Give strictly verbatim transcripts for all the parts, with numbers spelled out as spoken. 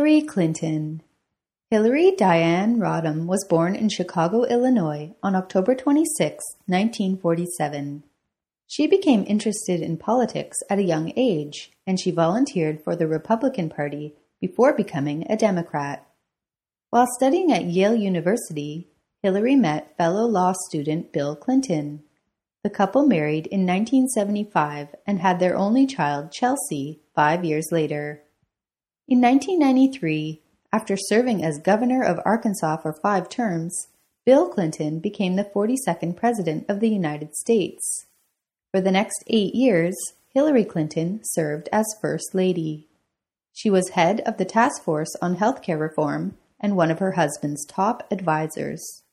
Hillary Clinton. Hillary Diane Rodham was born in Chicago, Illinois on October twenty-sixth, nineteen forty-seven. She became interested in politics at a young age, and she volunteered for the Republican Party before becoming a Democrat. While studying at Yale University, Hillary met fellow law student Bill Clinton. The couple married in nineteen seventy-five and had their only child, Chelsea, five years later. In nineteen ninety-three, after serving as governor of Arkansas for five terms, Bill Clinton became the forty-second President of the United States. For the next eight years, Hillary Clinton served as First Lady. She was head of the Task Force on Healthcare Reform and one of her husband's top advisors.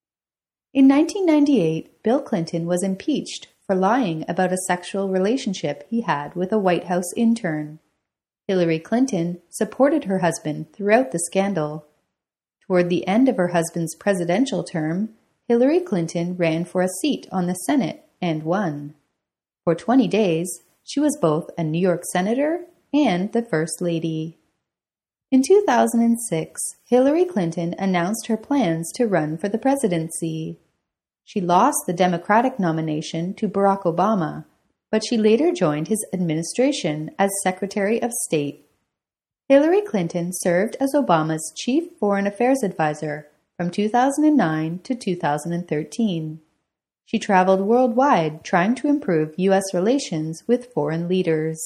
In nineteen ninety-eight, Bill Clinton was impeached for lying about a sexual relationship he had with a White House intern. Hillary Clinton supported her husband throughout the scandal. Toward the end of her husband's presidential term, Hillary Clinton ran for a seat on the Senate and won. For twenty days, she was both a New York senator and the First Lady. In two thousand six, Hillary Clinton announced her plans to run for the presidency. She lost the Democratic nomination to Barack Obama, but she later joined his administration as Secretary of State. Hillary Clinton served as Obama's chief foreign affairs advisor from two thousand nine to two thousand thirteen. She traveled worldwide trying to improve U S relations with foreign leaders.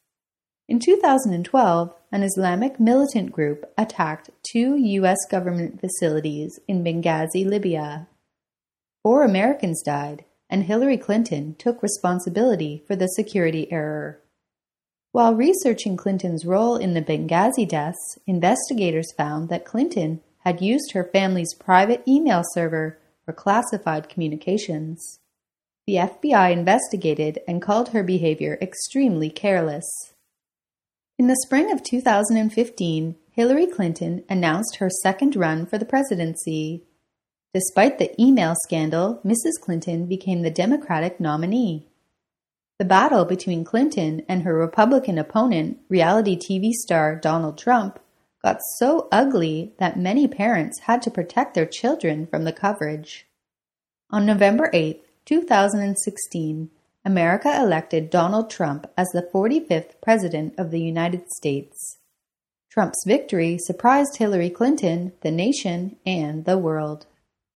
In two thousand twelve, an Islamic militant group attacked two U S government facilities in Benghazi, Libya. Four Americans died, and Hillary Clinton took responsibility for the security error. While researching Clinton's role in the Benghazi deaths, investigators found that Clinton had used her family's private email server for classified communications. The F B I investigated and called her behavior extremely careless. In the spring of two thousand fifteen, Hillary Clinton announced her second run for the presidency. Despite the email scandal, Missus Clinton became the Democratic nominee. The battle between Clinton and her Republican opponent, reality T V star Donald Trump, got so ugly that many parents had to protect their children from the coverage. On November eighth, two thousand sixteen, America elected Donald Trump as the forty-fifth President of the United States. Trump's victory surprised Hillary Clinton, the nation, and the world.